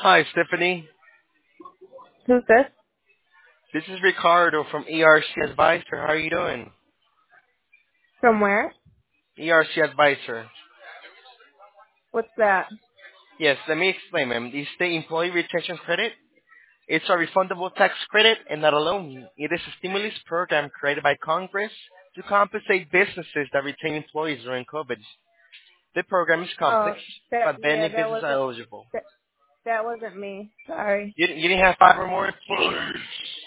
Hi, Stephanie. Who's this? This is Ricardo from ERC Advisor. How are you doing? From where? ERC Advisor. What's that? Yes, let me explain, ma'am. The State Employee Retention Credit, it's a refundable tax credit and not a loan. It is a stimulus program created by Congress to compensate businesses that retain employees during COVID. The program is Oh, complex, that but yeah, benefits are eligible. that, that wasn't me. Sorry. You didn't have five or more employees?